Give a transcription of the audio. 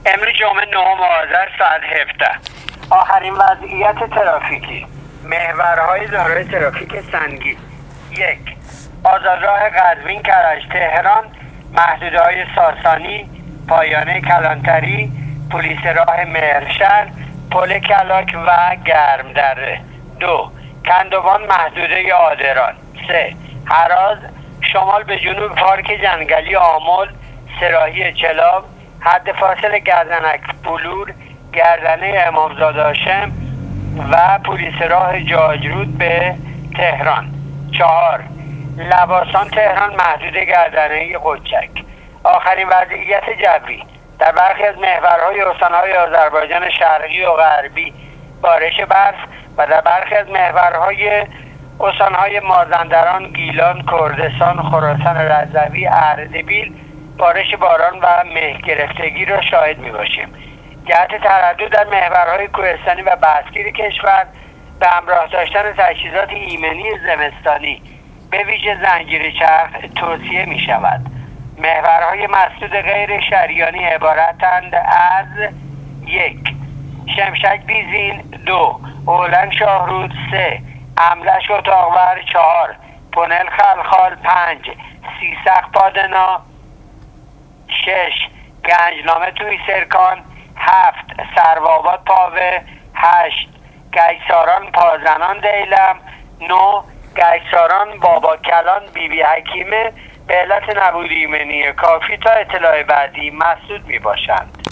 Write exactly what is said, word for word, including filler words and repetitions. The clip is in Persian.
امروز جمعه نهم آذر ساعت هفده. آخرین وضعیت ترافیکی. محورهای دارای ترافیک سنگین: یک، آزادراه قزوین کرج تهران، محدوده‌های ساسانی، پایانه کلانتری، پلیس راه مهرشهر، پل کلاک و گرمدره. دو، کندوان محدوده آدران. سه، هراز شمال به جنوب پارک جنگلی آمل، سراحی چلاب، حد فاصل گردنک بلور، گردنه امامزاده هاشم و پلیس راه جاجرود به تهران. چهار، لباسان تهران محدوده گردنه قدچک. آخرین وضعیت جوی: در برخی از محورهای استانهای آذربایجان شرقی و غربی بارش برف و در برخی از محورهای استانهای مازندران، گیلان، کردستان، خراسان رضوی، اردبیل بارش باران و مه گرفتگی را شاهد می باشیم. جهت تردد در محورهای کوهستانی و بسکیر کشور به همراه داشتن تجهیزات ایمنی زمستانی به ویژه زنجیر چرخ توصیه می شود. محورهای مسدود غیر شریانی عبارتند از: یک، شمشک بیزین. دو، اولنگ شاهرود. سه، املش اتاقور. چهار، پونل خلخال. پنج، سیسق پادنا. شش، گنجنامه توی سرکان. هفت، سروآباد پاوه. هشت، گیساران پازنان دیلم. نه، گیساران بابا کلان بی بی حکیمه به علت نبود ایمنی کافی تا اطلاع بعدی مسدود می باشند.